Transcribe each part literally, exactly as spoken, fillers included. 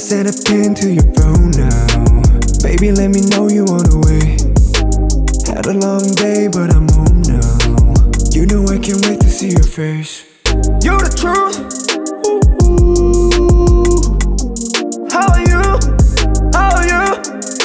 send a pin to your phone now. Baby, let me know you on the way. Had a long day, but I'm home now. You know I can't wait to see your face. You're the truth. Ooh, how are you? How are you?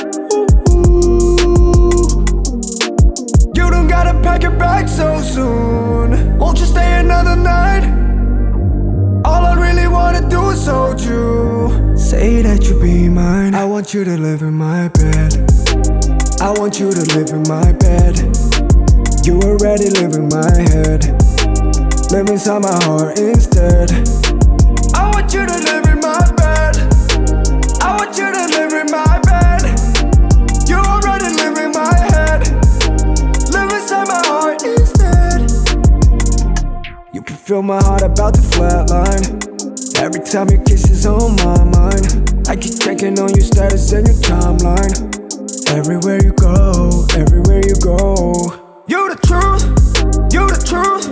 Ooh, you don't gotta pack your bag so soon. Won't you stay another night? All I really wanna do is hold you. Say that you'll be mine. I want you to live in my bed. I want you to live in my bed. You already live in my head. Live inside my heart instead. I want you to live in my bed. I want you to live in my bed. You already live in my head. Live inside my heart instead. You can feel my heart about to flatline. Every time your kiss is on my mind. I keep checking on your status and your timeline. Everywhere you go, everywhere you go. You the truth, you the truth.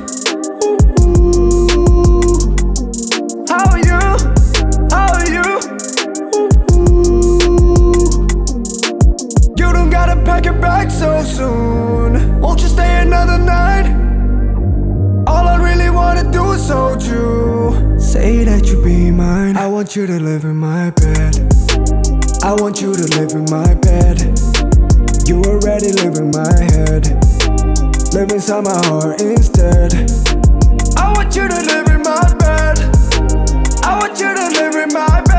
Ooh, how are you? How are you? Ooh, you don't gotta pack your bag so soon. Won't you stay another night? All I really wanna do is hold you. Say that you'll be mine. I want you to live in my bed. I want you to live in my bed. You already live in my head. Live inside my heart instead. I want you to live in my bed. I want you to live in my bed.